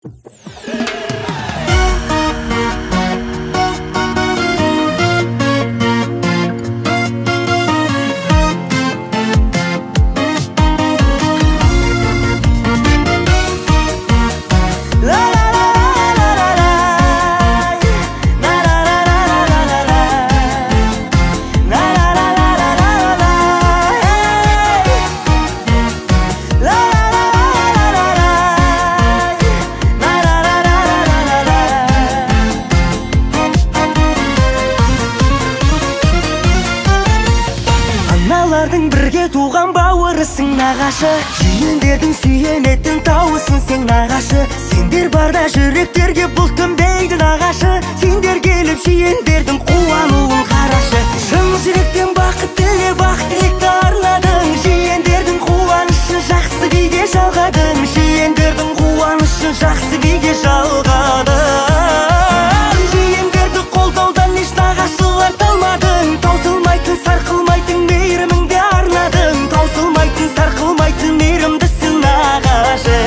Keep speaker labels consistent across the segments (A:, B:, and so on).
A: Бірге туған бауырысың нағашы, жиендердің сүйенетін тауысың сен нағашы. Сендер барда жүректерге бұл түндейді нағашы, сендер келіп жиендердің қуануын қарашы. Шын жүректен бақыт тіле, бақ тілекті арнадың, жиендердің қуанышын жақсы биге жалғадың, жиендердің қуанышын жақсы биге жалғадың. Жиендерді қолдаудан еш нағашылар талмадың, таусылмайтын сарқылмайтын мейіріміңді арнадың, таусылмайтын сарқылмайтын мейірімдісің нағашы.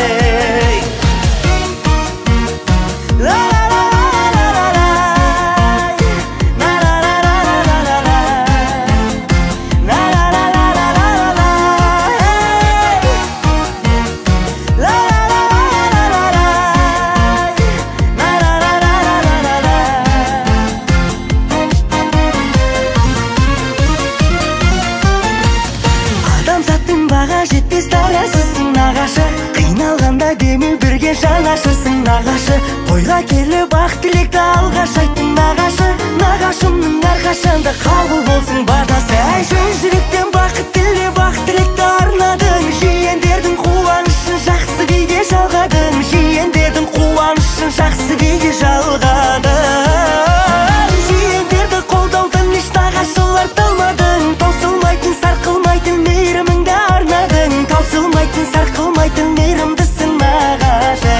A: Жетпес дарасысың нағашы, қиналғанда демеу бірге жанашырсың нағашы. Тойға келіп ақ тілекті алғаш айттың нағашы, нағашымның әрқашанда қабыл болсын батасы. Әй шын жүректен бақыт тіле, бақ тілекті арнадың, жиендердің қуанышын жақсы биге жалғадың, жиендердің қуанышын жақсы биге жалғадың. Жиендерді қолдаудан еш нағашылар талмадың, таусылмайтын сарқылмайтын мейіріміңді арнадың, таусылмайтын сарқылмайтын мейірімдісің нағашы.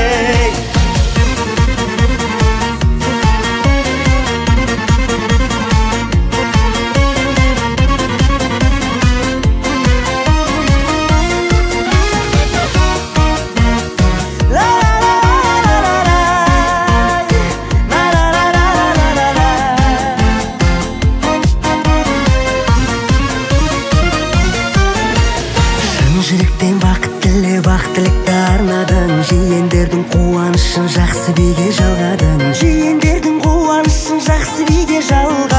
A: Жүректен бақыт тіле, бақ тілекті арнадың, жиендердің қуанышын жақсы биге жалғадың, жиендердің қуанышын жақсы биге жалғадың.